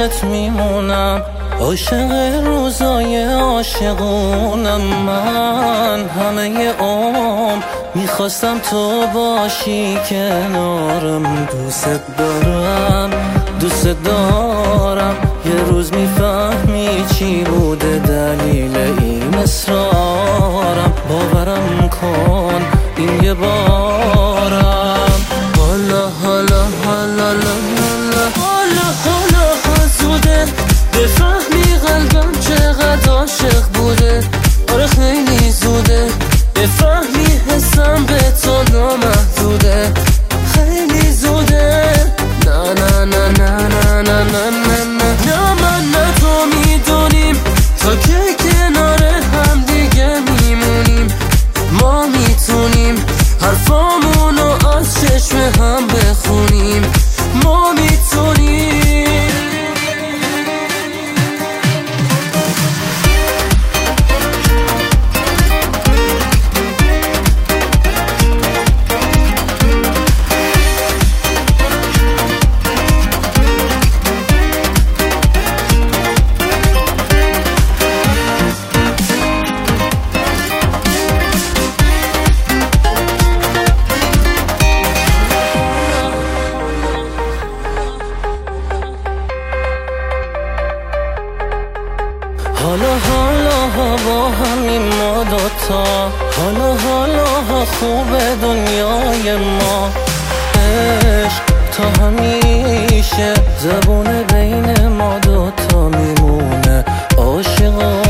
عاشقت میمونم، عاشق روزای عاشقونم. من همه عمر میخواستم تو باشی کنارم. دوست دارم دوست دارم، یه روز میفهمی چی بوده دلیل این اصرارم. باورم کن این یه بارم. حالا حالا حالا حالا حالا زوده بفهمی قلبم چقدر عاشق بوده. آره خیلی زوده بفهمی حسم به تو نامحدوده. خیلی زوده نه نه نه نه نه نه نه نه نه من نه تو میدونیم تا که کنار هم دیگه میمونیم. ما میتونیم حرفامونو از چشم هم بخونیم. ما میتونیم. حالا حالا با همین ما دوتا، حالا حالا خوبه دنیای ما. عشق تا همیشه زبون بین ما دوتا میمونه. عاشق